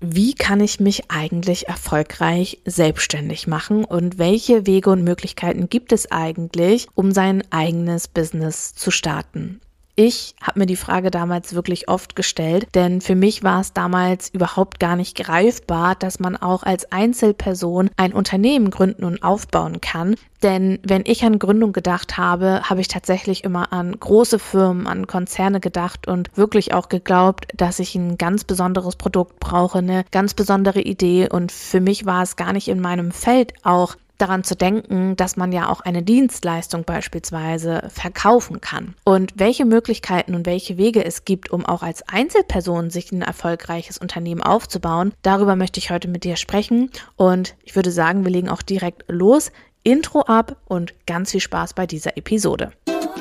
Wie kann ich mich eigentlich erfolgreich selbstständig machen und welche Wege und Möglichkeiten gibt es eigentlich, um sein eigenes Business zu starten? Ich habe mir die Frage damals wirklich oft gestellt, denn für mich war es damals überhaupt gar nicht greifbar, dass man auch als Einzelperson ein Unternehmen gründen und aufbauen kann. Denn wenn ich an Gründung gedacht habe, habe ich tatsächlich immer an große Firmen, an Konzerne gedacht und wirklich auch geglaubt, dass ich ein ganz besonderes Produkt brauche, eine ganz besondere Idee. Und für mich war es gar nicht in meinem Feld auch daran zu denken, dass man ja auch eine Dienstleistung beispielsweise verkaufen kann. Und welche Möglichkeiten und welche Wege es gibt, um auch als Einzelperson sich ein erfolgreiches Unternehmen aufzubauen, darüber möchte ich heute mit dir sprechen. Und ich würde sagen, wir legen auch direkt los. Intro ab und ganz viel Spaß bei dieser Episode.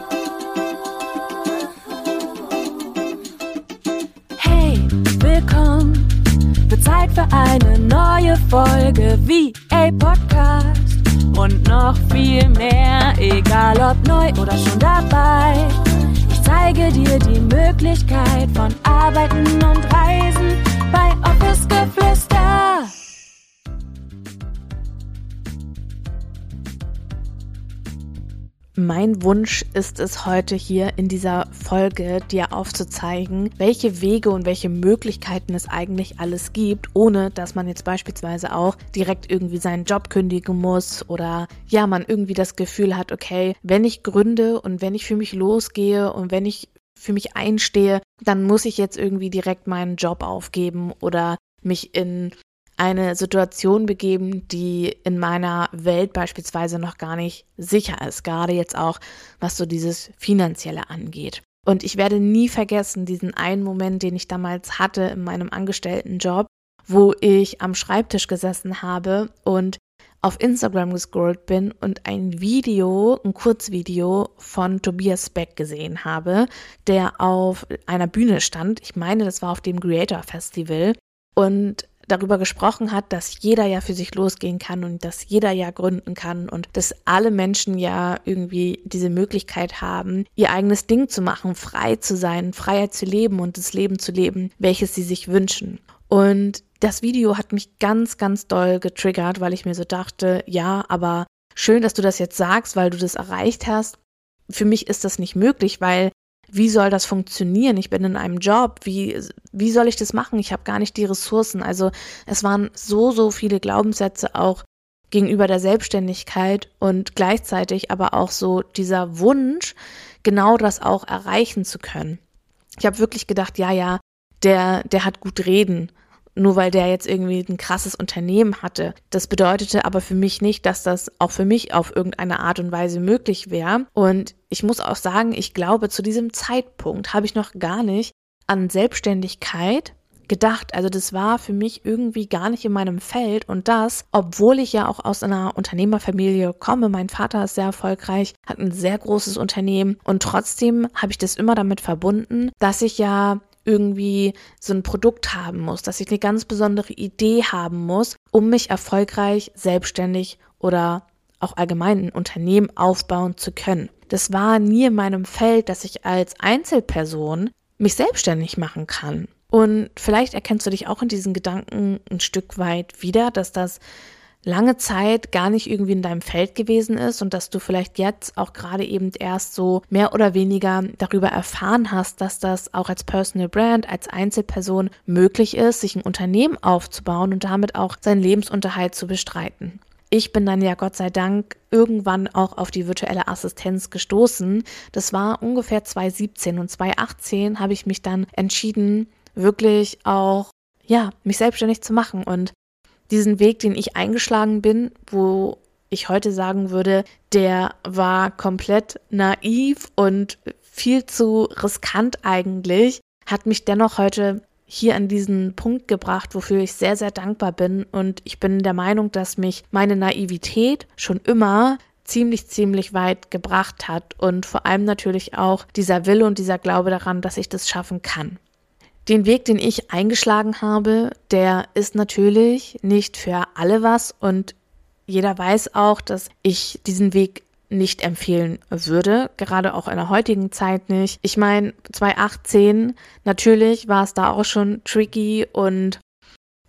Hey, willkommen. Wird Zeit für eine neue Folge VA Podcast und noch viel mehr, egal ob neu oder schon dabei. Ich zeige dir die Möglichkeit von Arbeiten und Reisen bei Office Geflüster. Mein Wunsch ist es heute hier in dieser Folge, dir aufzuzeigen, welche Wege und welche Möglichkeiten es eigentlich alles gibt, ohne dass man jetzt beispielsweise auch direkt irgendwie seinen Job kündigen muss oder ja, man irgendwie das Gefühl hat, okay, wenn ich gründe und wenn ich für mich losgehe und wenn ich für mich einstehe, dann muss ich jetzt irgendwie direkt meinen Job aufgeben oder mich in eine Situation begeben, die in meiner Welt beispielsweise noch gar nicht sicher ist, gerade jetzt auch, was so dieses Finanzielle angeht. Und ich werde nie vergessen diesen einen Moment, den ich damals hatte in meinem Angestelltenjob, wo ich am Schreibtisch gesessen habe und auf Instagram gescrollt bin und ein Kurzvideo von Tobias Beck gesehen habe, der auf einer Bühne stand. Ich meine, das war auf dem Creator Festival und darüber gesprochen hat, dass jeder ja für sich losgehen kann und dass jeder ja gründen kann und dass alle Menschen ja irgendwie diese Möglichkeit haben, ihr eigenes Ding zu machen, frei zu sein, Freiheit zu leben und das Leben zu leben, welches sie sich wünschen. Und das Video hat mich ganz, ganz doll getriggert, weil ich mir so dachte, ja, aber schön, dass du das jetzt sagst, weil du das erreicht hast. Für mich ist das nicht möglich, weil wie soll das funktionieren? Ich bin in einem Job. Wie soll ich das machen? Ich habe gar nicht die Ressourcen. Also es waren so viele Glaubenssätze auch gegenüber der Selbstständigkeit und gleichzeitig aber auch so dieser Wunsch, genau das auch erreichen zu können. Ich habe wirklich gedacht, ja, der hat gut reden. Nur weil der jetzt irgendwie ein krasses Unternehmen hatte. Das bedeutete aber für mich nicht, dass das auch für mich auf irgendeine Art und Weise möglich wäre. Und ich muss auch sagen, ich glaube, zu diesem Zeitpunkt habe ich noch gar nicht an Selbstständigkeit gedacht. Also das war für mich irgendwie gar nicht in meinem Feld. Und das, obwohl ich ja auch aus einer Unternehmerfamilie komme. Mein Vater ist sehr erfolgreich, hat ein sehr großes Unternehmen. Und trotzdem habe ich das immer damit verbunden, dass ich ja irgendwie so ein Produkt haben muss, dass ich eine ganz besondere Idee haben muss, um mich erfolgreich, selbstständig oder auch allgemein ein Unternehmen aufbauen zu können. Das war nie in meinem Feld, dass ich als Einzelperson mich selbstständig machen kann. Und vielleicht erkennst du dich auch in diesen Gedanken ein Stück weit wieder, dass das lange Zeit gar nicht irgendwie in deinem Feld gewesen ist und dass du vielleicht jetzt auch gerade eben erst so mehr oder weniger darüber erfahren hast, dass das auch als Personal Brand, als Einzelperson möglich ist, sich ein Unternehmen aufzubauen und damit auch seinen Lebensunterhalt zu bestreiten. Ich bin dann ja Gott sei Dank irgendwann auch auf die virtuelle Assistenz gestoßen. Das war ungefähr 2017 und 2018 habe ich mich dann entschieden, wirklich auch, mich selbstständig zu machen und diesen Weg, den ich eingeschlagen bin, wo ich heute sagen würde, der war komplett naiv und viel zu riskant eigentlich, hat mich dennoch heute hier an diesen Punkt gebracht, wofür ich sehr, sehr dankbar bin. Und ich bin der Meinung, dass mich meine Naivität schon immer ziemlich weit gebracht hat und vor allem natürlich auch dieser Wille und dieser Glaube daran, dass ich das schaffen kann. Den Weg, den ich eingeschlagen habe, der ist natürlich nicht für alle was und jeder weiß auch, dass ich diesen Weg nicht empfehlen würde, gerade auch in der heutigen Zeit nicht. Ich meine, 2018, natürlich war es da auch schon tricky und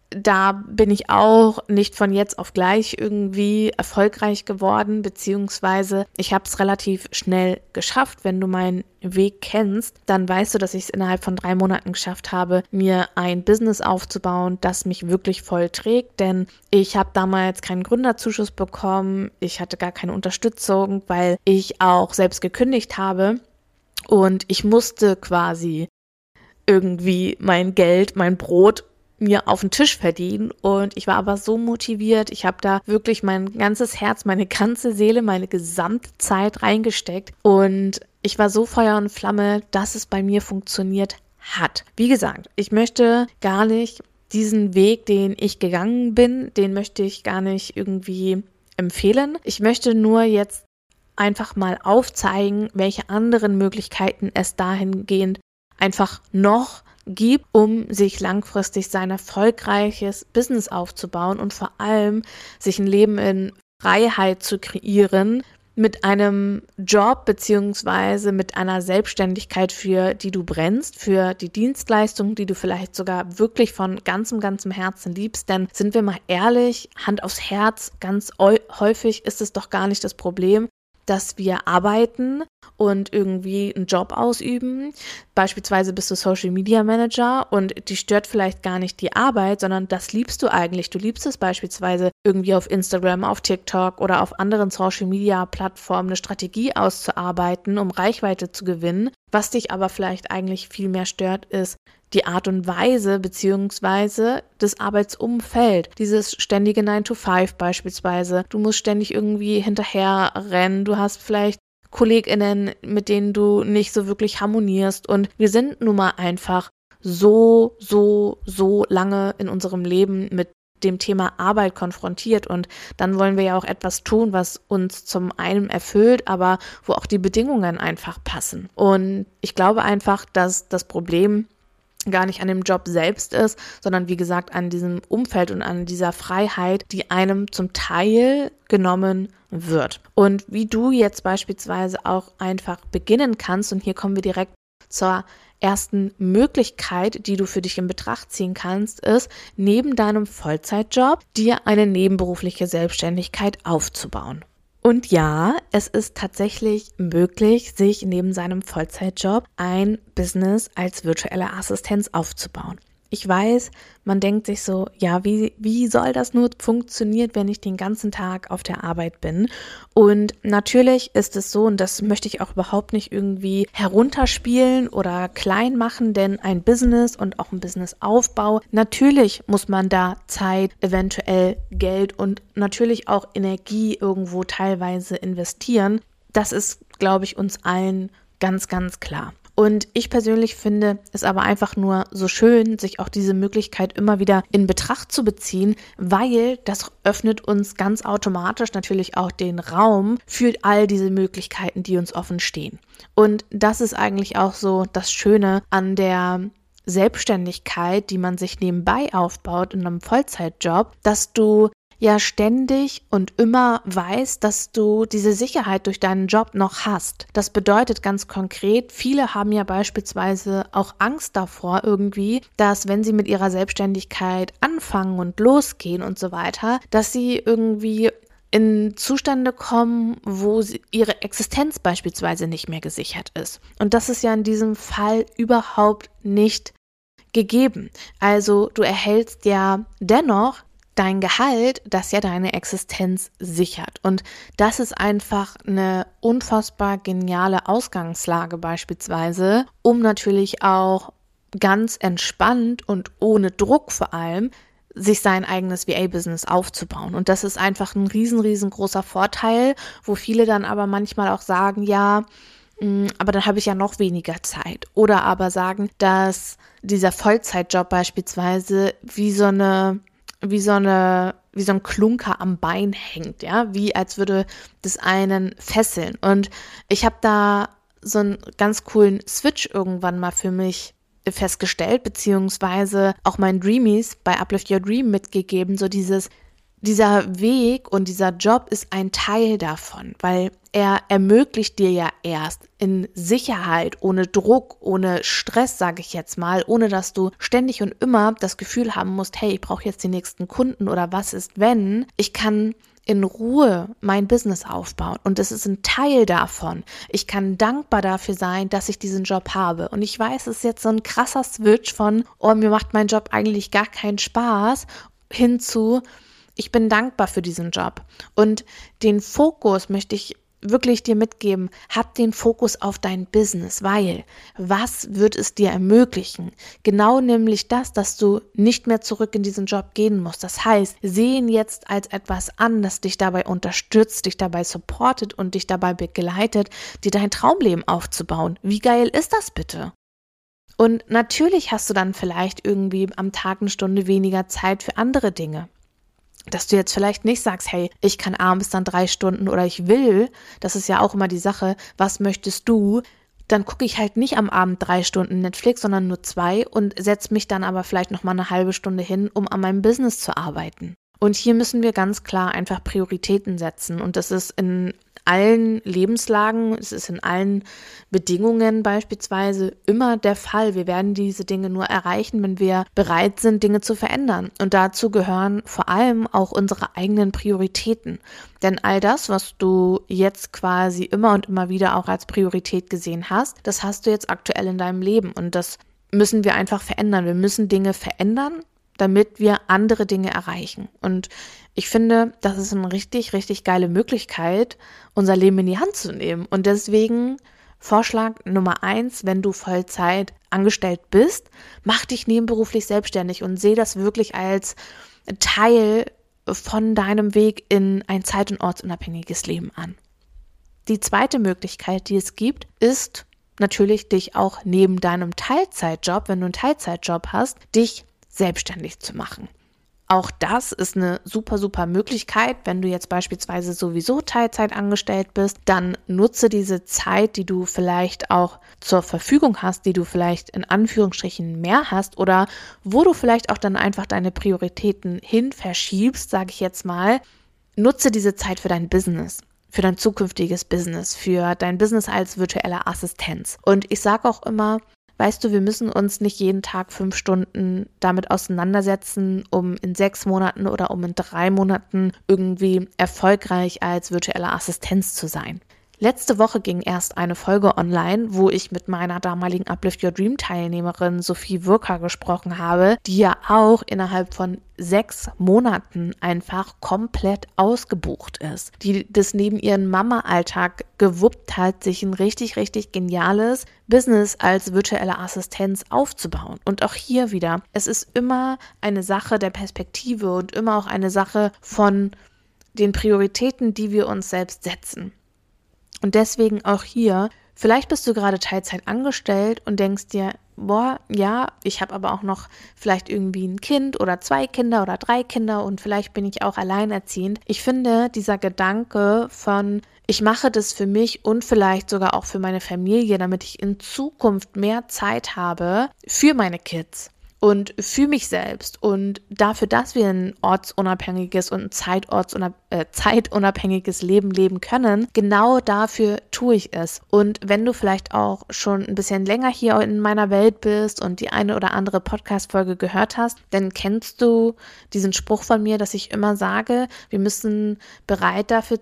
da bin ich auch nicht von jetzt auf gleich irgendwie erfolgreich geworden, beziehungsweise ich habe es relativ schnell geschafft. Wenn du meinen Weg kennst, dann weißt du, dass ich es innerhalb von 3 Monaten geschafft habe, mir ein Business aufzubauen, das mich wirklich voll trägt, denn ich habe damals keinen Gründerzuschuss bekommen, ich hatte gar keine Unterstützung, weil ich auch selbst gekündigt habe und ich musste quasi irgendwie mein Geld, mein Brot mir auf den Tisch verdienen und ich war aber so motiviert, ich habe da wirklich mein ganzes Herz, meine ganze Seele, meine gesamte Zeit reingesteckt und ich war so Feuer und Flamme, dass es bei mir funktioniert hat. Wie gesagt, ich möchte gar nicht diesen Weg, den ich gegangen bin, den möchte ich gar nicht irgendwie empfehlen. Ich möchte nur jetzt einfach mal aufzeigen, welche anderen Möglichkeiten es dahingehend einfach noch gibt, um sich langfristig sein erfolgreiches Business aufzubauen und vor allem sich ein Leben in Freiheit zu kreieren mit einem Job beziehungsweise mit einer Selbstständigkeit, für die du brennst, für die Dienstleistung, die du vielleicht sogar wirklich von ganzem Herzen liebst. Denn sind wir mal ehrlich, Hand aufs Herz, ganz häufig ist es doch gar nicht das Problem, dass wir arbeiten und irgendwie einen Job ausüben. Beispielsweise bist du Social Media Manager und die stört vielleicht gar nicht die Arbeit, sondern das liebst du eigentlich. Du liebst es beispielsweise irgendwie auf Instagram, auf TikTok oder auf anderen Social Media Plattformen eine Strategie auszuarbeiten, um Reichweite zu gewinnen. Was dich aber vielleicht eigentlich viel mehr stört, ist die Art und Weise beziehungsweise das Arbeitsumfeld, dieses ständige 9-to-5 beispielsweise. Du musst ständig irgendwie hinterher rennen, du hast vielleicht KollegInnen, mit denen du nicht so wirklich harmonierst und wir sind nun mal einfach so lange in unserem Leben mit dem Thema Arbeit konfrontiert und dann wollen wir ja auch etwas tun, was uns zum einen erfüllt, aber wo auch die Bedingungen einfach passen. Und ich glaube einfach, dass das Problem gar nicht an dem Job selbst ist, sondern wie gesagt an diesem Umfeld und an dieser Freiheit, die einem zum Teil genommen wird. Und wie du jetzt beispielsweise auch einfach beginnen kannst, und hier kommen wir direkt zur ersten Möglichkeit, die du für dich in Betracht ziehen kannst, ist, neben deinem Vollzeitjob dir eine nebenberufliche Selbstständigkeit aufzubauen. Und ja, es ist tatsächlich möglich, sich neben seinem Vollzeitjob ein Business als virtuelle Assistenz aufzubauen. Ich weiß, man denkt sich so, ja, wie soll das nur funktionieren, wenn ich den ganzen Tag auf der Arbeit bin? Und natürlich ist es so, und das möchte ich auch überhaupt nicht irgendwie herunterspielen oder klein machen, denn ein Business und auch ein Businessaufbau, natürlich muss man da Zeit, eventuell Geld und natürlich auch Energie irgendwo teilweise investieren. Das ist, glaube ich, uns allen ganz klar. Und ich persönlich finde es aber einfach nur so schön, sich auch diese Möglichkeit immer wieder in Betracht zu beziehen, weil das öffnet uns ganz automatisch natürlich auch den Raum für all diese Möglichkeiten, die uns offen stehen. Und das ist eigentlich auch so das Schöne an der Selbstständigkeit, die man sich nebenbei aufbaut in einem Vollzeitjob, dass du ja ständig und immer weißt, dass du diese Sicherheit durch deinen Job noch hast. Das bedeutet ganz konkret, viele haben ja beispielsweise auch Angst davor irgendwie, dass wenn sie mit ihrer Selbstständigkeit anfangen und losgehen und so weiter, dass sie irgendwie in Zustände kommen, wo ihre Existenz beispielsweise nicht mehr gesichert ist. Und das ist ja in diesem Fall überhaupt nicht gegeben. Also du erhältst ja dennoch dein Gehalt, das ja deine Existenz sichert. Und das ist einfach eine unfassbar geniale Ausgangslage beispielsweise, um natürlich auch ganz entspannt und ohne Druck vor allem sich sein eigenes VA-Business aufzubauen. Und das ist einfach ein riesengroßer Vorteil, wo viele dann aber manchmal auch sagen, ja, aber dann habe ich ja noch weniger Zeit. Oder aber sagen, dass dieser Vollzeitjob beispielsweise wie so ein Klunker am Bein hängt, ja, wie als würde das einen fesseln. Und ich habe da so einen ganz coolen Switch irgendwann mal für mich festgestellt, beziehungsweise auch meinen Dreamies bei Uplift Your Dream mitgegeben, so dieses, dieser Weg und dieser Job ist ein Teil davon, weil er ermöglicht dir ja erst in Sicherheit, ohne Druck, ohne Stress, sage ich jetzt mal, ohne dass du ständig und immer das Gefühl haben musst, hey, ich brauche jetzt den nächsten Kunden oder was ist, wenn, ich kann in Ruhe mein Business aufbauen und das ist ein Teil davon. Ich kann dankbar dafür sein, dass ich diesen Job habe und ich weiß, es ist jetzt so ein krasser Switch von, oh, mir macht mein Job eigentlich gar keinen Spaß, hinzu, ich bin dankbar für diesen Job und den Fokus möchte ich wirklich dir mitgeben, hab den Fokus auf dein Business, weil was wird es dir ermöglichen? Genau nämlich das, dass du nicht mehr zurück in diesen Job gehen musst. Das heißt, sehe ihn jetzt als etwas an, das dich dabei unterstützt, dich dabei supportet und dich dabei begleitet, dir dein Traumleben aufzubauen. Wie geil ist das bitte? Und natürlich hast du dann vielleicht irgendwie am Tag eine Stunde weniger Zeit für andere Dinge. Dass du jetzt vielleicht nicht sagst, hey, ich kann abends dann 3 Stunden oder ich will, das ist ja auch immer die Sache, was möchtest du? Dann gucke ich halt nicht am Abend 3 Stunden Netflix, sondern nur 2 und setze mich dann aber vielleicht nochmal eine halbe Stunde hin, um an meinem Business zu arbeiten. Und hier müssen wir ganz klar einfach Prioritäten setzen und das ist in allen Lebenslagen, es ist in allen Bedingungen beispielsweise immer der Fall. Wir werden diese Dinge nur erreichen, wenn wir bereit sind, Dinge zu verändern. Und dazu gehören vor allem auch unsere eigenen Prioritäten. Denn all das, was du jetzt quasi immer und immer wieder auch als Priorität gesehen hast, das hast du jetzt aktuell in deinem Leben. Und das müssen wir einfach verändern. Wir müssen Dinge verändern, damit wir andere Dinge erreichen. Und ich finde, das ist eine richtig, richtig geile Möglichkeit, unser Leben in die Hand zu nehmen. Und deswegen Vorschlag Nummer 1, wenn du Vollzeit angestellt bist, mach dich nebenberuflich selbstständig und sehe das wirklich als Teil von deinem Weg in ein zeit- und ortsunabhängiges Leben an. Die zweite Möglichkeit, die es gibt, ist natürlich, dich auch neben deinem Teilzeitjob, wenn du einen Teilzeitjob hast, dich selbstständig zu machen. Auch das ist eine super, super Möglichkeit. Wenn du jetzt beispielsweise sowieso Teilzeit angestellt bist, dann nutze diese Zeit, die du vielleicht auch zur Verfügung hast, die du vielleicht in Anführungsstrichen mehr hast oder wo du vielleicht auch dann einfach deine Prioritäten hin verschiebst, sage ich jetzt mal. Nutze diese Zeit für dein Business, für dein zukünftiges Business, für dein Business als virtuelle Assistenz. Und ich sage auch immer, weißt du, wir müssen uns nicht jeden Tag 5 Stunden damit auseinandersetzen, um in 6 Monaten oder um in 3 Monaten irgendwie erfolgreich als virtuelle Assistenz zu sein. Letzte Woche ging erst eine Folge online, wo ich mit meiner damaligen Uplift Your Dream Teilnehmerin Sophie Würker gesprochen habe, die ja auch innerhalb von 6 Monaten einfach komplett ausgebucht ist, die das neben ihrem Mama-Alltag gewuppt hat, sich ein richtig, richtig geniales Business als virtuelle Assistenz aufzubauen. Und auch hier wieder, es ist immer eine Sache der Perspektive und immer auch eine Sache von den Prioritäten, die wir uns selbst setzen. Und deswegen auch hier, vielleicht bist du gerade Teilzeit angestellt und denkst dir, boah, ja, ich habe aber auch noch vielleicht irgendwie ein Kind oder 2 Kinder oder 3 Kinder und vielleicht bin ich auch alleinerziehend. Ich finde, dieser Gedanke von, ich mache das für mich und vielleicht sogar auch für meine Familie, damit ich in Zukunft mehr Zeit habe für meine Kids und für mich selbst und dafür, dass wir ein ortsunabhängiges und ein zeitunabhängiges Leben leben können, genau dafür tue ich es. Und wenn du vielleicht auch schon ein bisschen länger hier in meiner Welt bist und die eine oder andere Podcast-Folge gehört hast, dann kennst du diesen Spruch von mir, dass ich immer sage, wir müssen bereit dafür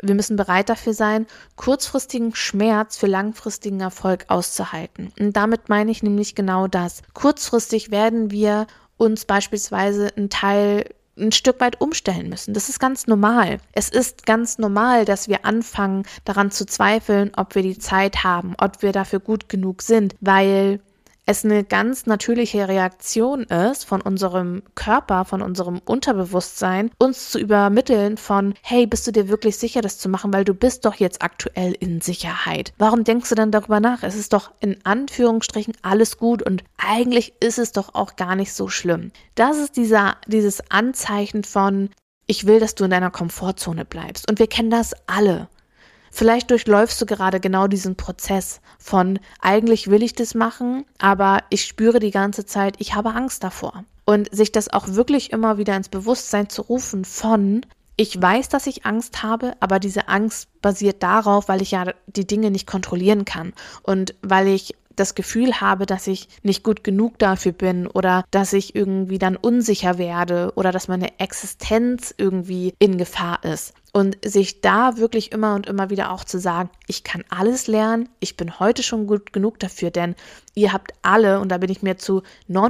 sein, kurzfristigen Schmerz für langfristigen Erfolg auszuhalten. Und damit meine ich nämlich genau das. Kurzfristig werden wir uns beispielsweise ein Stück weit umstellen müssen. Das ist ganz normal. Es ist ganz normal, dass wir anfangen, daran zu zweifeln, ob wir die Zeit haben, ob wir dafür gut genug sind, weil es eine ganz natürliche Reaktion ist von unserem Körper, von unserem Unterbewusstsein, uns zu übermitteln von, hey, bist du dir wirklich sicher, das zu machen, weil du bist doch jetzt aktuell in Sicherheit. Warum denkst du dann darüber nach? Es ist doch in Anführungsstrichen alles gut und eigentlich ist es doch auch gar nicht so schlimm. Das ist dieses Anzeichen von, ich will, dass du in deiner Komfortzone bleibst. Und wir kennen das alle. Vielleicht durchläufst du gerade genau diesen Prozess von, eigentlich will ich das machen, aber ich spüre die ganze Zeit, ich habe Angst davor. Und sich das auch wirklich immer wieder ins Bewusstsein zu rufen von: Ich weiß, dass ich Angst habe, aber diese Angst basiert darauf, weil ich ja die Dinge nicht kontrollieren kann und weil ich das Gefühl habe, dass ich nicht gut genug dafür bin oder dass ich irgendwie dann unsicher werde oder dass meine Existenz irgendwie in Gefahr ist. Und sich da wirklich immer und immer wieder auch zu sagen, ich kann alles lernen, ich bin heute schon gut genug dafür, denn ihr habt alle, und da bin ich mir zu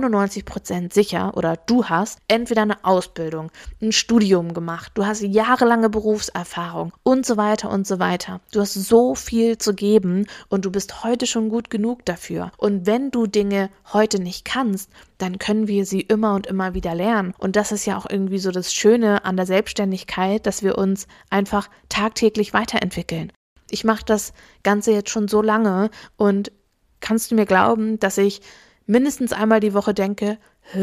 99% sicher, oder du hast entweder eine Ausbildung, ein Studium gemacht, du hast jahrelange Berufserfahrung und so weiter und so weiter. Du hast so viel zu geben und du bist heute schon gut genug dafür. Und wenn du Dinge heute nicht kannst, dann können wir sie immer und immer wieder lernen. Und das ist ja auch irgendwie so das Schöne an der Selbstständigkeit, dass wir uns einfach tagtäglich weiterentwickeln. Ich mache das Ganze jetzt schon so lange und kannst du mir glauben, dass ich mindestens einmal die Woche denke,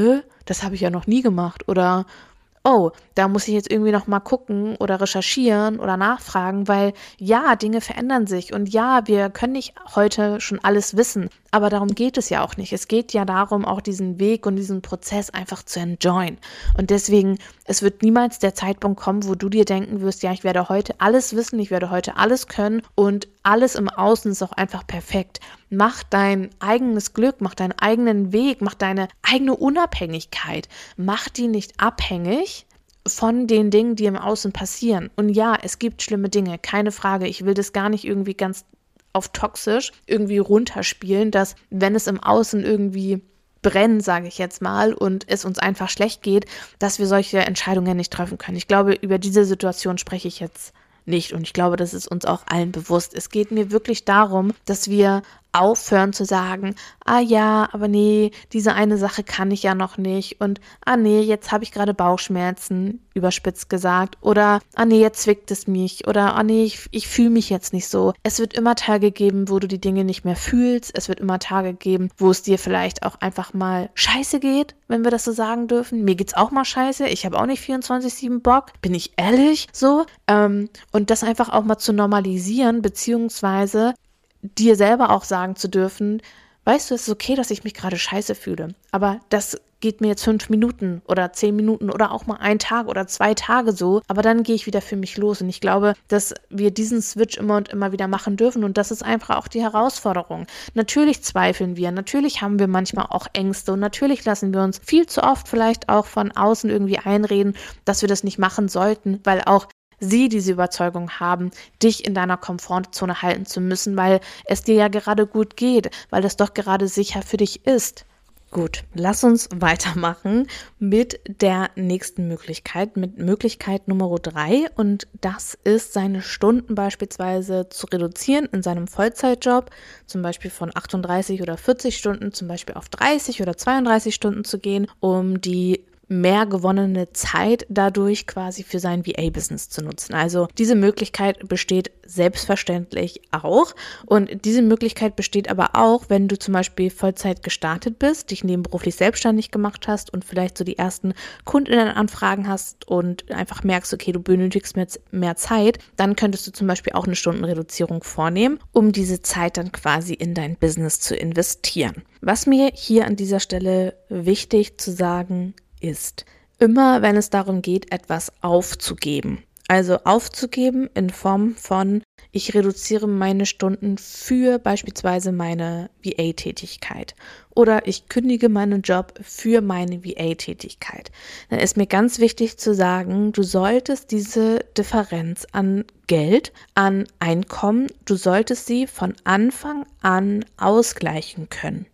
das habe ich ja noch nie gemacht oder oh, da muss ich jetzt irgendwie noch mal gucken oder recherchieren oder nachfragen, weil ja, Dinge verändern sich und ja, wir können nicht heute schon alles wissen, aber darum geht es ja auch nicht. Es geht ja darum, auch diesen Weg und diesen Prozess einfach zu enjoyen. Und deswegen, es wird niemals der Zeitpunkt kommen, wo du dir denken wirst, ja, ich werde heute alles wissen, ich werde heute alles können und alles im Außen ist auch einfach perfekt. Mach dein eigenes Glück, mach deinen eigenen Weg, mach deine eigene Unabhängigkeit. Mach die nicht abhängig von den Dingen, die im Außen passieren. Und ja, es gibt schlimme Dinge, keine Frage. Ich will das gar nicht irgendwie ganz auf toxisch irgendwie runterspielen, dass wenn es im Außen irgendwie brennt, sage ich jetzt mal, und es uns einfach schlecht geht, dass wir solche Entscheidungen nicht treffen können. Ich glaube, über diese Situation spreche ich jetzt nicht und ich glaube, das ist uns auch allen bewusst. Es geht mir wirklich darum, dass wir aufhören zu sagen, ah ja, aber nee, diese eine Sache kann ich ja noch nicht und ah nee, jetzt habe ich gerade Bauchschmerzen, überspitzt gesagt, oder ah nee, jetzt zwickt es mich oder ah nee, ich fühle mich jetzt nicht so. Es wird immer Tage geben, wo du die Dinge nicht mehr fühlst, es wird immer Tage geben, wo es dir vielleicht auch einfach mal scheiße geht, wenn wir das so sagen dürfen. Mir geht's auch mal scheiße, ich habe auch nicht 24/7 Bock, bin ich ehrlich, so. Und das einfach auch mal zu normalisieren, beziehungsweise dir selber auch sagen zu dürfen, weißt du, es ist okay, dass ich mich gerade scheiße fühle, aber das geht mir jetzt 5 Minuten oder 10 Minuten oder auch mal 1 Tag oder 2 Tage so, aber dann gehe ich wieder für mich los und ich glaube, dass wir diesen Switch immer und immer wieder machen dürfen und das ist einfach auch die Herausforderung. Natürlich zweifeln wir, natürlich haben wir manchmal auch Ängste und natürlich lassen wir uns viel zu oft vielleicht auch von außen irgendwie einreden, dass wir das nicht machen sollten, weil auch sie diese Überzeugung haben, dich in deiner Komfortzone halten zu müssen, weil es dir ja gerade gut geht, weil das doch gerade sicher für dich ist. Gut, lass uns weitermachen mit der nächsten Möglichkeit, mit Möglichkeit Nummer 3 und das ist, seine Stunden beispielsweise zu reduzieren in seinem Vollzeitjob, zum Beispiel von 38 oder 40 Stunden, zum Beispiel auf 30 oder 32 Stunden zu gehen, um die mehr gewonnene Zeit dadurch quasi für sein VA-Business zu nutzen. Also diese Möglichkeit besteht selbstverständlich auch und diese Möglichkeit besteht aber auch, wenn du zum Beispiel Vollzeit gestartet bist, dich nebenberuflich selbstständig gemacht hast und vielleicht so die ersten Kundinnenanfragen hast und einfach merkst, okay, du benötigst mehr Zeit, dann könntest du zum Beispiel auch eine Stundenreduzierung vornehmen, um diese Zeit dann quasi in dein Business zu investieren. Was mir hier an dieser Stelle wichtig zu sagen ist, immer wenn es darum geht, etwas aufzugeben. Also aufzugeben in Form von, ich reduziere meine Stunden für beispielsweise meine VA-Tätigkeit oder ich kündige meinen Job für meine VA-Tätigkeit. Dann ist mir ganz wichtig zu sagen, du solltest diese Differenz an Geld, an Einkommen, du solltest sie von Anfang an ausgleichen können.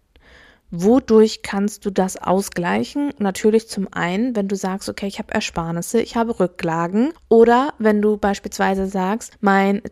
Wodurch kannst du das ausgleichen? Natürlich zum einen, wenn du sagst, okay, ich habe Ersparnisse, ich habe Rücklagen oder wenn du beispielsweise sagst, mein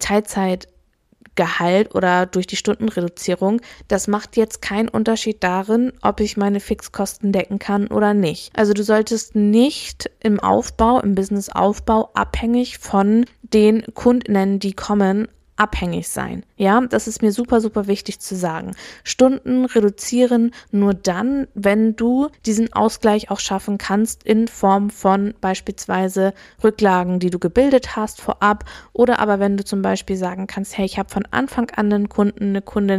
Teilzeitgehalt oder durch die Stundenreduzierung, das macht jetzt keinen Unterschied darin, ob ich meine Fixkosten decken kann oder nicht. Also du solltest nicht im Businessaufbau abhängig von den Kundinnen, die kommen, abhängig sein. Ja, das ist mir super, super wichtig zu sagen. Stunden reduzieren nur dann, wenn du diesen Ausgleich auch schaffen kannst in Form von beispielsweise Rücklagen, die du gebildet hast vorab oder aber wenn du zum Beispiel sagen kannst, hey, ich habe von Anfang an einen Kunden, eine Kundin,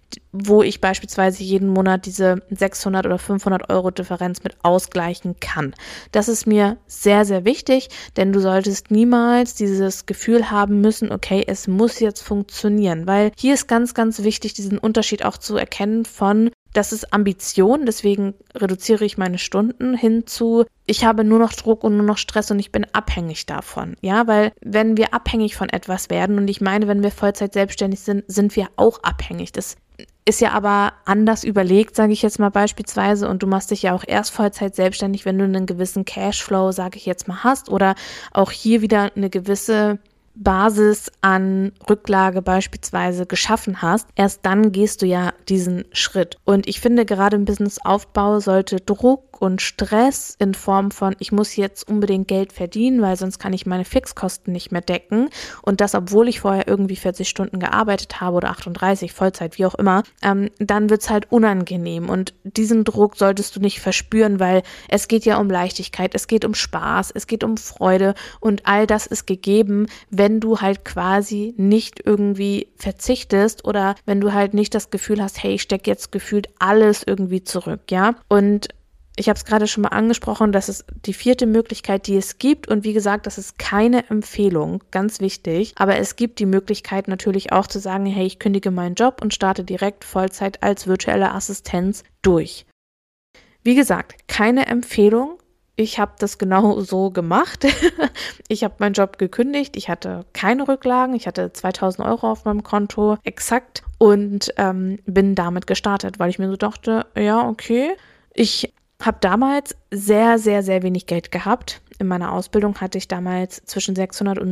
wo ich beispielsweise jeden Monat diese 600 oder 500 Euro Differenz mit ausgleichen kann. Das ist mir sehr, sehr wichtig, denn du solltest niemals dieses Gefühl haben müssen, okay, es muss jetzt funktionieren, weil hier ist ganz, ganz wichtig, diesen Unterschied auch zu erkennen von, das ist Ambition, deswegen reduziere ich meine Stunden hin zu, ich habe nur noch Druck und nur noch Stress und ich bin abhängig davon. Ja, weil wenn wir abhängig von etwas werden, und ich meine, wenn wir Vollzeit selbstständig sind, sind wir auch abhängig. Das ist ja aber anders überlegt, sage ich jetzt mal beispielsweise, und du machst dich ja auch erst Vollzeit selbstständig, wenn du einen gewissen Cashflow, sage ich jetzt mal, hast oder auch hier wieder eine gewisse Basis an Rücklage beispielsweise geschaffen hast, erst dann gehst du ja diesen Schritt. Und ich finde, gerade im Businessaufbau sollte Druck und Stress in Form von, ich muss jetzt unbedingt Geld verdienen, weil sonst kann ich meine Fixkosten nicht mehr decken, und das, obwohl ich vorher irgendwie 40 Stunden gearbeitet habe oder 38, Vollzeit, wie auch immer, dann wird es halt unangenehm, und diesen Druck solltest du nicht verspüren, weil es geht ja um Leichtigkeit, es geht um Spaß, es geht um Freude, und all das ist gegeben, wenn du halt quasi nicht irgendwie verzichtest oder wenn du halt nicht das Gefühl hast, hey, ich stecke jetzt gefühlt alles irgendwie zurück, ja, und ich habe es gerade schon mal angesprochen, das ist die 4. Möglichkeit, die es gibt, und wie gesagt, das ist keine Empfehlung, ganz wichtig, aber es gibt die Möglichkeit natürlich auch zu sagen, hey, ich kündige meinen Job und starte direkt Vollzeit als virtuelle Assistenz durch. Wie gesagt, keine Empfehlung. Ich habe das genau so gemacht. Ich habe meinen Job gekündigt, ich hatte keine Rücklagen, ich hatte 2.000 Euro auf meinem Konto, exakt, und bin damit gestartet, weil ich mir so dachte, ja, okay, ich habe damals sehr, sehr, sehr wenig Geld gehabt. In meiner Ausbildung hatte ich damals zwischen 600 und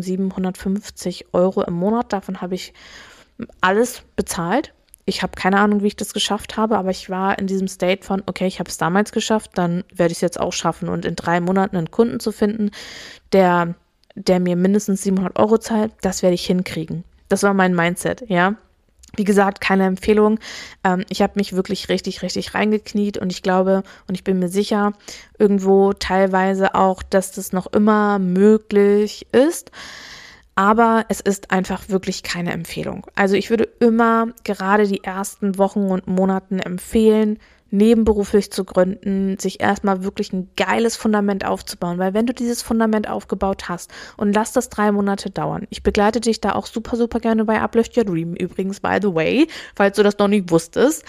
750 Euro im Monat. Davon habe ich alles bezahlt. Ich habe keine Ahnung, wie ich das geschafft habe, aber ich war in diesem State von, okay, ich habe es damals geschafft, dann werde ich es jetzt auch schaffen. Und in 3 Monaten einen Kunden zu finden, der mir mindestens 700 Euro zahlt, das werde ich hinkriegen. Das war mein Mindset, ja. Wie gesagt, keine Empfehlung. Ich habe mich wirklich richtig, richtig reingekniet, und ich glaube und ich bin mir sicher, irgendwo teilweise auch, dass das noch immer möglich ist. Aber es ist einfach wirklich keine Empfehlung. Also ich würde immer gerade die ersten Wochen und Monaten empfehlen, nebenberuflich zu gründen, sich erstmal wirklich ein geiles Fundament aufzubauen, weil wenn du dieses Fundament aufgebaut hast, und lass das 3 Monate dauern, ich begleite dich da auch super, super gerne bei Uplift Your Dream, übrigens, by the way, falls du das noch nicht wusstest,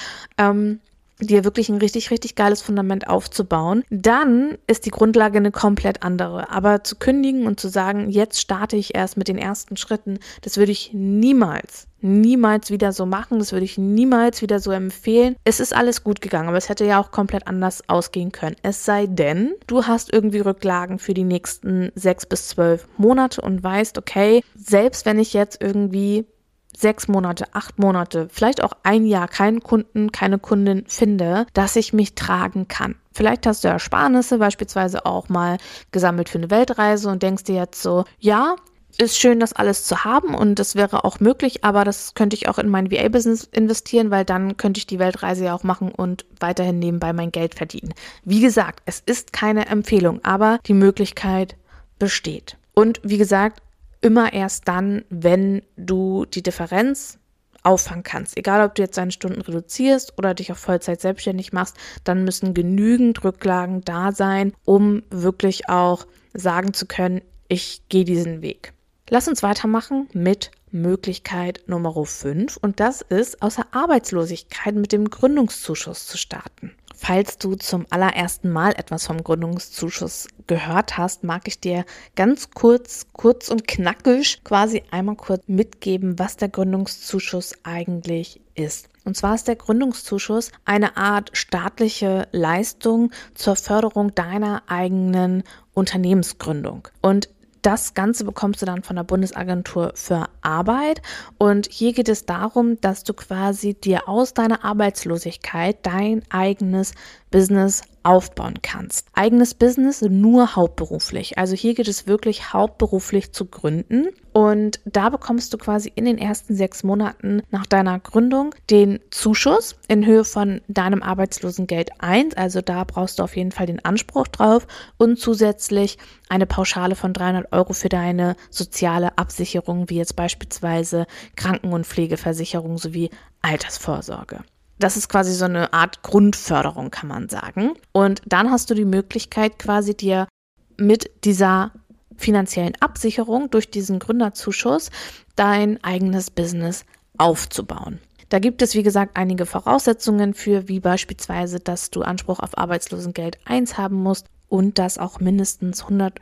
dir wirklich ein richtig, richtig geiles Fundament aufzubauen, dann ist die Grundlage eine komplett andere. Aber zu kündigen und zu sagen, jetzt starte ich erst mit den ersten Schritten, das würde ich niemals wieder so machen, das würde ich niemals wieder so empfehlen. Es ist alles gut gegangen, aber es hätte ja auch komplett anders ausgehen können. Es sei denn, du hast irgendwie Rücklagen für die nächsten 6 bis 12 Monate und weißt, okay, selbst wenn ich jetzt irgendwie 6 Monate, 8 Monate, vielleicht auch 1 Jahr keinen Kunden, keine Kundin finde, dass ich mich tragen kann. Vielleicht hast du Ersparnisse beispielsweise auch mal gesammelt für eine Weltreise und denkst dir jetzt so, ja, ist schön, das alles zu haben, und das wäre auch möglich, aber das könnte ich auch in mein VA-Business investieren, weil dann könnte ich die Weltreise ja auch machen und weiterhin nebenbei mein Geld verdienen. Wie gesagt, es ist keine Empfehlung, aber die Möglichkeit besteht. Und wie gesagt, immer erst dann, wenn du die Differenz auffangen kannst. Egal, ob du jetzt deine Stunden reduzierst oder dich auf Vollzeit selbstständig machst, dann müssen genügend Rücklagen da sein, um wirklich auch sagen zu können, ich gehe diesen Weg. Lass uns weitermachen mit Möglichkeit Nummer 5, und das ist, aus der Arbeitslosigkeit mit dem Gründungszuschuss zu starten. Falls du zum allerersten Mal etwas vom Gründungszuschuss gehört hast, mag ich dir ganz kurz und knackig quasi einmal kurz mitgeben, was der Gründungszuschuss eigentlich ist. Und zwar ist der Gründungszuschuss eine Art staatliche Leistung zur Förderung deiner eigenen Unternehmensgründung. Und das Ganze bekommst du dann von der Bundesagentur für Arbeit, und hier geht es darum, dass du quasi dir aus deiner Arbeitslosigkeit dein eigenes Business aufbauen kannst. Eigenes Business nur hauptberuflich. Also hier geht es wirklich hauptberuflich zu gründen. Und da bekommst du quasi in den ersten 6 Monaten nach deiner Gründung den Zuschuss in Höhe von deinem Arbeitslosengeld 1. Also da brauchst du auf jeden Fall den Anspruch drauf und zusätzlich eine Pauschale von 300 € für deine soziale Absicherung, wie jetzt beispielsweise Kranken- und Pflegeversicherung sowie Altersvorsorge. Das ist quasi so eine Art Grundförderung, kann man sagen. Und dann hast du die Möglichkeit, quasi dir mit dieser finanziellen Absicherung durch diesen Gründerzuschuss dein eigenes Business aufzubauen. Da gibt es, wie gesagt, einige Voraussetzungen für, wie beispielsweise, dass du Anspruch auf Arbeitslosengeld 1 haben musst und das auch mindestens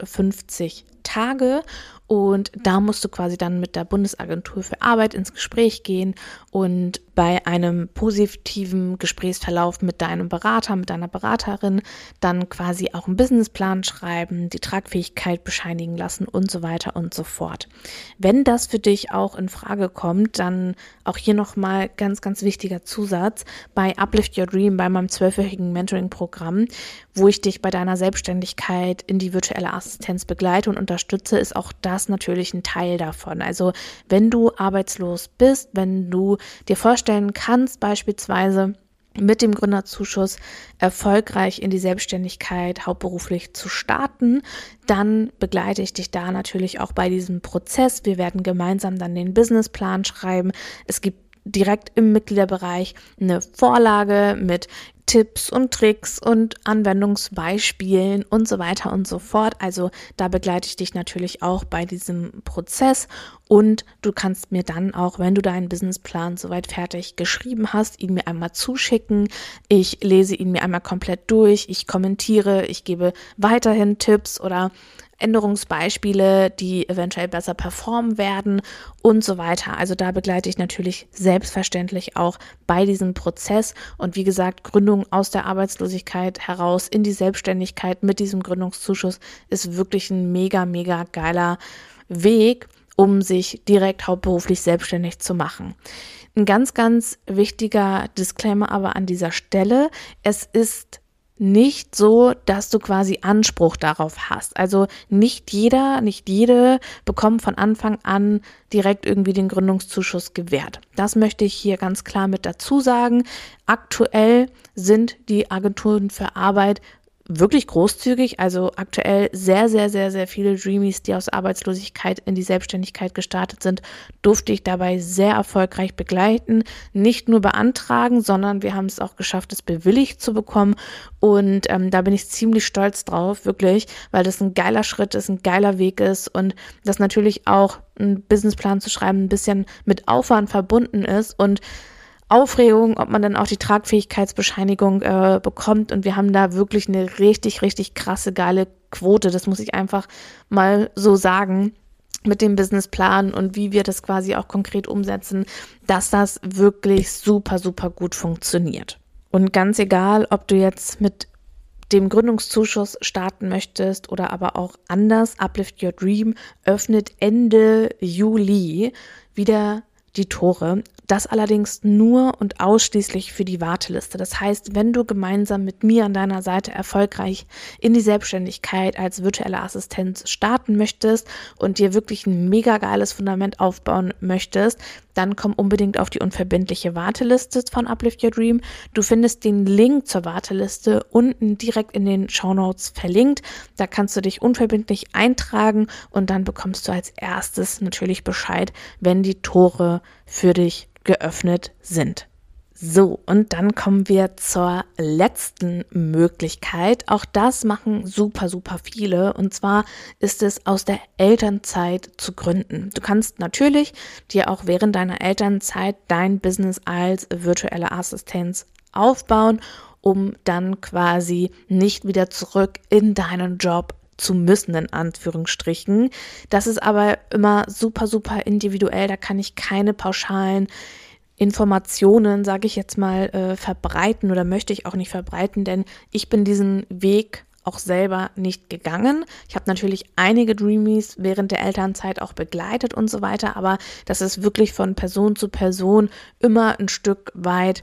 150 Tage. Und da musst du quasi dann mit der Bundesagentur für Arbeit ins Gespräch gehen und bei einem positiven Gesprächsverlauf mit deinem Berater, mit deiner Beraterin dann quasi auch einen Businessplan schreiben, die Tragfähigkeit bescheinigen lassen und so weiter und so fort. Wenn das für dich auch in Frage kommt, dann auch hier nochmal ganz, ganz wichtiger Zusatz bei Uplift Your Dream, bei meinem 12-wöchigen Mentoring-Programm, wo ich dich bei deiner Selbstständigkeit in die virtuelle Assistenz begleite und unterstütze, ist auch das natürlich ein Teil davon. Also wenn du arbeitslos bist, wenn du dir vorstellen kannst, beispielsweise mit dem Gründerzuschuss erfolgreich in die Selbstständigkeit hauptberuflich zu starten, dann begleite ich dich da natürlich auch bei diesem Prozess. Wir werden gemeinsam dann den Businessplan schreiben. Es gibt direkt im Mitgliederbereich eine Vorlage mit Tipps und Tricks und Anwendungsbeispielen und so weiter und so fort. Also da begleite ich dich natürlich auch bei diesem Prozess und du kannst mir dann auch, wenn du deinen Businessplan soweit fertig geschrieben hast, ihn mir einmal zuschicken. Ich lese ihn mir einmal komplett durch, ich kommentiere, ich gebe weiterhin Tipps oder Änderungsbeispiele, die eventuell besser performen werden und so weiter. Also da begleite ich natürlich selbstverständlich auch bei diesem Prozess und wie gesagt, Gründung aus der Arbeitslosigkeit heraus in die Selbstständigkeit mit diesem Gründungszuschuss ist wirklich ein mega, mega geiler Weg, um sich direkt hauptberuflich selbstständig zu machen. Ein ganz, ganz wichtiger Disclaimer aber an dieser Stelle, es ist nicht so, dass du quasi Anspruch darauf hast. Also nicht jeder, nicht jede bekommt von Anfang an direkt irgendwie den Gründungszuschuss gewährt. Das möchte ich hier ganz klar mit dazu sagen. Aktuell sind die Agenturen für Arbeit wirklich großzügig, also aktuell sehr, sehr, sehr, sehr viele Dreamies, die aus Arbeitslosigkeit in die Selbstständigkeit gestartet sind, durfte ich dabei sehr erfolgreich begleiten, nicht nur beantragen, sondern wir haben es auch geschafft, es bewilligt zu bekommen und da bin ich ziemlich stolz drauf, wirklich, weil das ein geiler Schritt ist, ein geiler Weg ist und das natürlich auch einen Businessplan zu schreiben ein bisschen mit Aufwand verbunden ist und Aufregung, ob man dann auch die Tragfähigkeitsbescheinigung bekommt und wir haben da wirklich eine richtig, richtig krasse, geile Quote, das muss ich einfach mal so sagen, mit dem Businessplan und wie wir das quasi auch konkret umsetzen, dass das wirklich super, super gut funktioniert. Und ganz egal, ob du jetzt mit dem Gründungszuschuss starten möchtest oder aber auch anders, Uplift Your Dream öffnet Ende Juli wieder die Tore. Das allerdings nur und ausschließlich für die Warteliste. Das heißt, wenn du gemeinsam mit mir an deiner Seite erfolgreich in die Selbstständigkeit als virtuelle Assistenz starten möchtest und dir wirklich ein mega geiles Fundament aufbauen möchtest, dann komm unbedingt auf die unverbindliche Warteliste von Uplift Your Dream. Du findest den Link zur Warteliste unten direkt in den Shownotes verlinkt. Da kannst du dich unverbindlich eintragen und dann bekommst du als erstes natürlich Bescheid, wenn die Tore für dich geöffnet sind. So, und dann kommen wir zur letzten Möglichkeit. Auch das machen super, super viele. Und zwar ist es aus der Elternzeit zu gründen. Du kannst natürlich dir auch während deiner Elternzeit dein Business als virtuelle Assistenz aufbauen, um dann quasi nicht wieder zurück in deinen Job zu müssen, in Anführungsstrichen. Das ist aber immer super, super individuell. Da kann ich keine pauschalen Informationen, sage ich jetzt mal, verbreiten oder möchte ich auch nicht verbreiten, denn ich bin diesen Weg auch selber nicht gegangen. Ich habe natürlich einige Dreamies während der Elternzeit auch begleitet und so weiter, aber das ist wirklich von Person zu Person immer ein Stück weit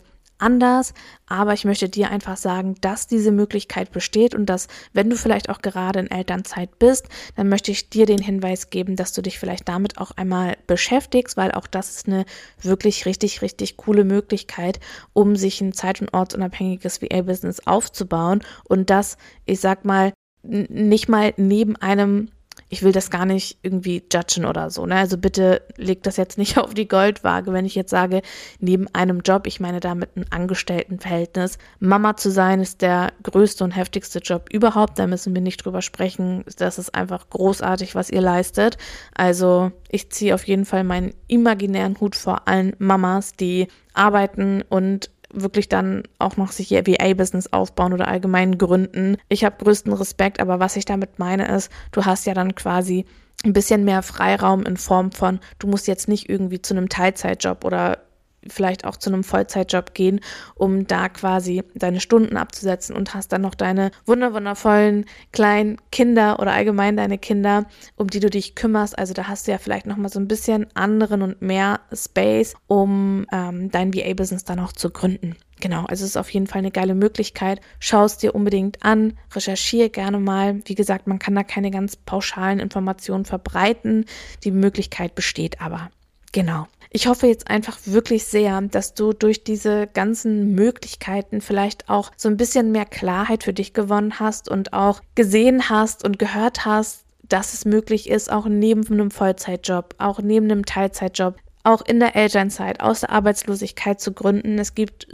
anders, aber ich möchte dir einfach sagen, dass diese Möglichkeit besteht und dass, wenn du vielleicht auch gerade in Elternzeit bist, dann möchte ich dir den Hinweis geben, dass du dich vielleicht damit auch einmal beschäftigst, weil auch das ist eine wirklich richtig, richtig coole Möglichkeit, um sich ein zeit- und ortsunabhängiges VA-Business aufzubauen und das, ich sag mal, nicht mal neben einem, ich will das gar nicht irgendwie judgen oder so, ne? Also bitte leg das jetzt nicht auf die Goldwaage, wenn ich jetzt sage, neben einem Job, ich meine damit ein Angestelltenverhältnis. Mama zu sein ist der größte und heftigste Job überhaupt, da müssen wir nicht drüber sprechen. Das ist einfach großartig, was ihr leistet. Also ich ziehe auf jeden Fall meinen imaginären Hut vor allen Mamas, die arbeiten und wirklich dann auch noch sich ihr VA-Business aufbauen oder allgemein gründen. Ich habe größten Respekt, aber was ich damit meine ist, du hast ja dann quasi ein bisschen mehr Freiraum in Form von, du musst jetzt nicht irgendwie zu einem Teilzeitjob oder vielleicht auch zu einem Vollzeitjob gehen, um da quasi deine Stunden abzusetzen und hast dann noch deine wundervollen kleinen Kinder oder allgemein deine Kinder, um die du dich kümmerst. Also da hast du ja vielleicht nochmal so ein bisschen anderen und mehr Space, um dein VA-Business dann auch zu gründen. Genau, also es ist auf jeden Fall eine geile Möglichkeit. Schau es dir unbedingt an, recherchiere gerne mal. Wie gesagt, man kann da keine ganz pauschalen Informationen verbreiten. Die Möglichkeit besteht aber. Genau. Ich hoffe jetzt einfach wirklich sehr, dass du durch diese ganzen Möglichkeiten vielleicht auch so ein bisschen mehr Klarheit für dich gewonnen hast und auch gesehen hast und gehört hast, dass es möglich ist, auch neben einem Vollzeitjob, auch neben einem Teilzeitjob, auch in der Elternzeit, aus der Arbeitslosigkeit zu gründen. Es gibt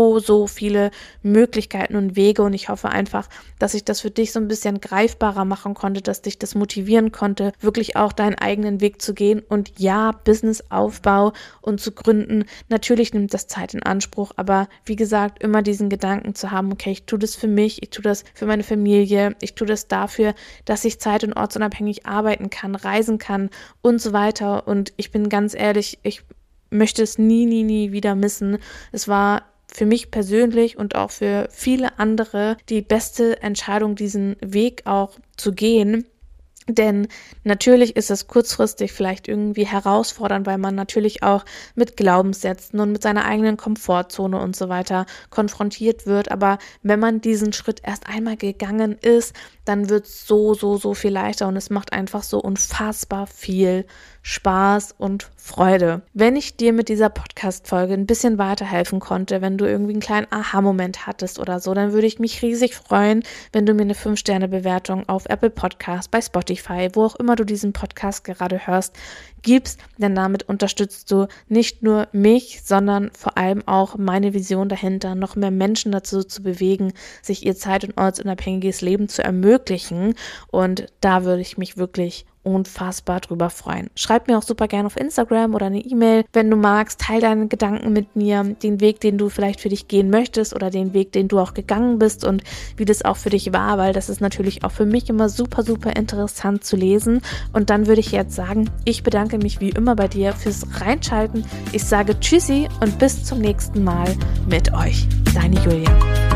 so viele Möglichkeiten und Wege und ich hoffe einfach, dass ich das für dich so ein bisschen greifbarer machen konnte, dass dich das motivieren konnte, wirklich auch deinen eigenen Weg zu gehen und ja, Businessaufbau und zu gründen. Natürlich nimmt das Zeit in Anspruch, aber wie gesagt, immer diesen Gedanken zu haben, okay, ich tue das für mich, ich tue das für meine Familie, ich tue das dafür, dass ich zeit- und ortsunabhängig arbeiten kann, reisen kann und so weiter und ich bin ganz ehrlich, ich möchte es nie wieder missen. Es war für mich persönlich und auch für viele andere die beste Entscheidung, diesen Weg auch zu gehen. Denn natürlich ist es kurzfristig vielleicht irgendwie herausfordernd, weil man natürlich auch mit Glaubenssätzen und mit seiner eigenen Komfortzone und so weiter konfrontiert wird. Aber wenn man diesen Schritt erst einmal gegangen ist, dann wird es so viel leichter und es macht einfach so unfassbar viel Spaß und Freude. Wenn ich dir mit dieser Podcast-Folge ein bisschen weiterhelfen konnte, wenn du irgendwie einen kleinen Aha-Moment hattest oder so, dann würde ich mich riesig freuen, wenn du mir eine 5-Sterne-Bewertung auf Apple Podcast, bei Spotify, wo auch immer du diesen Podcast gerade hörst, gibst, denn damit unterstützt du nicht nur mich, sondern vor allem auch meine Vision dahinter, noch mehr Menschen dazu zu bewegen, sich ihr zeit- und ortsunabhängiges Leben zu ermöglichen und da würde ich mich wirklich unfassbar drüber freuen. Schreib mir auch super gerne auf Instagram oder eine E-Mail, wenn du magst, teil deine Gedanken mit mir, den Weg, den du vielleicht für dich gehen möchtest oder den Weg, den du auch gegangen bist und wie das auch für dich war, weil das ist natürlich auch für mich immer super interessant zu lesen und dann würde ich jetzt sagen, ich bedanke mich wie immer bei dir fürs Reinschalten. Ich sage Tschüssi und bis zum nächsten Mal mit euch. Deine Julia.